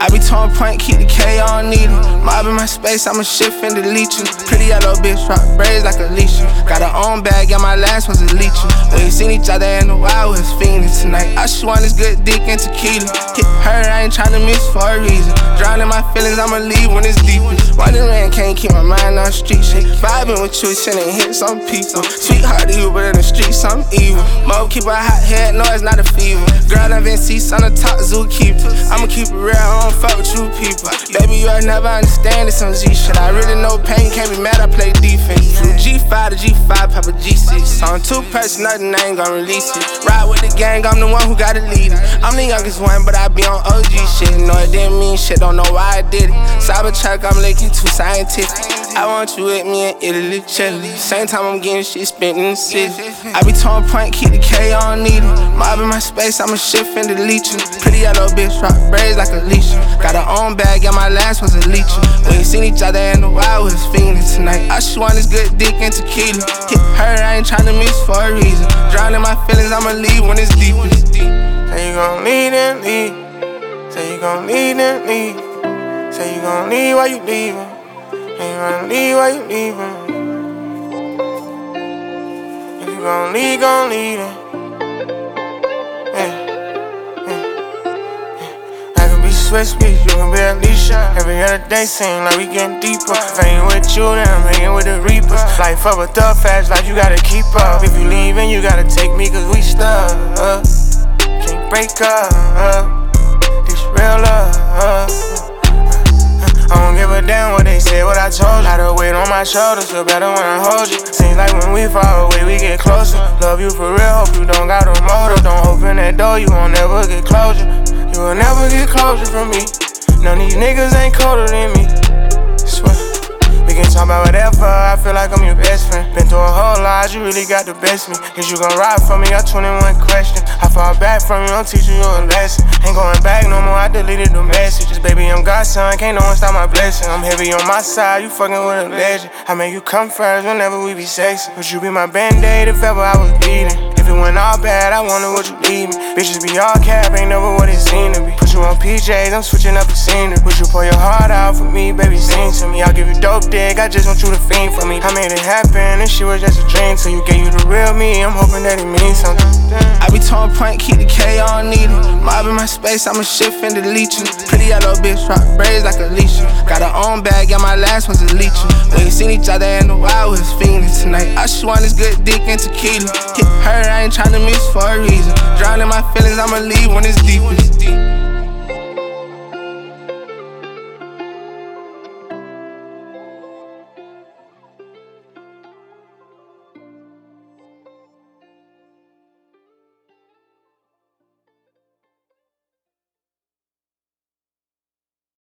I be torn point, keep the K on needle. Mob in my space, I'ma shift and delete you. Pretty yellow bitch, rock braids like Alicia. Got her own bag, yeah, my last one's a leech. We ain't seen each other in a while, we was fiending tonight. All she want is good dick and tequila. Hit her, I ain't tryna miss for a reason. Drowning my feelings, I'ma leave when it's deepest. Running rain, can't keep my mind on street shit. Vibing with you, sending hits on people. Sweetheart to you, but in the streets, I'm evil. Mo keep a hot head, no, it's not a fever. Girl, I've been seats on the top, zookeeper. I'ma keep it real, I don't fuck with you people. Baby, you'll never understand this on Z shit. I really know pain, can't be mad, I play defense. From G5 to G5, pop a G6. On two person, nothing, I ain't gon' release it. Ride with the gang, I'm the one who gotta lead it. I'm the youngest one, but I be on OG shit. No, it didn't mean shit, don't know why I did it. Cybertruck, I'm licking too scientific. I want you with me in Italy, chillin'. Same time I'm getting shit spent in the city. I be torn point, keep the K on needle. Mob in my space, I'ma shift and delete you. Pretty yellow bitch, rock braids like Alicia. Got her own bag, yeah, my last one's a leech. We ain't seen each other in a while, we was fiending tonight. All she want is good dick and tequila. Hit her, I ain't tryna miss for a reason. Drowning my feelings, I'ma leave when it's deepest. Say you gon' leave and leave. Say you gon' leave and leave. Say you gon' leave while you leaving. Say you gon' leave while you leaving. If you gon' leave it. I can be Swiss beats, you can be Alicia. Every other day seem like we getting deeper. If I ain't with you, then I'm hanging with the reapers. Life up a thug fast life, you gotta keep up. If you leaving, you gotta take me, cause we stuck. Can't break up, this real love. I don't give a damn what they say, what I told you. Had a weight on my shoulders, feel better when I hold you. Seems like when we far away, we get closer. Love you for real, hope you don't got a motive. Don't open that door, you won't never get closure. You will never get closure from me. None of these niggas ain't colder than me. Swear. We can talk about whatever, I feel like I'm your best friend. Been through a whole lot, you really got the best me. Cause you gon' ride for me, got 21 questions. I fall back from you, I'm teaching you a lesson. Ain't going back no more, I deleted the messages. Baby, I'm God's son, can't no one stop my blessing. I'm heavy on my side, you fucking with a legend. I make you come first whenever we be sexy. But you be my band-aid if ever I was bleeding. If it went all bad, I wonder what you leave me. Bitches be all cap, ain't never what it seemed to be. Put you on PJs, I'm switching up the scenery. Would you pour your heart out for me, baby, sing to me. I'll give you dope dick, I just want you to fiend for me. I made it happen, and shit was just a dream. So you gave you the real me, I'm hoping that it means something. I be torn point, keep the K on needle. Mob in my space, I'ma shift and delete you. Pretty yellow bitch, rock braids like Alicia. Got her own bag, yeah, my last one's a leech. We ain't seen each other in a while, we was fiending tonight. All she want is good dick and tequila. Hit her, I ain't tryna miss for a reason. Drowning my feelings, I'ma leave when it's deepest.